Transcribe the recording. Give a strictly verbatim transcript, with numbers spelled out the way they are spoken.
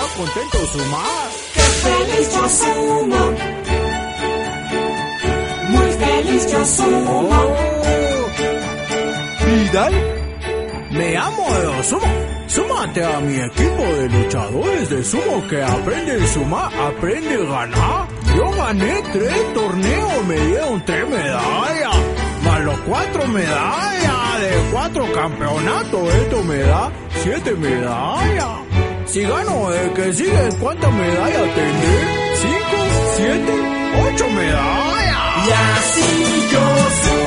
contento sumar. ¡Qué feliz yo sumo! Muy feliz yo sumo. Oh. Vidal, me amo de sumo. Súmate a mi equipo de luchadores de sumo que aprende a sumar, aprende a ganar. Yo gané tres torneos, me dieron tres medallas, más los cuatro medallas de cuatro campeonatos. Esto me da siete medallas. Si gano el que sigue, ¿cuántas medallas tendré? ¿Cinco? ¿Siete? ¿Ocho medallas? Y así yo sumo.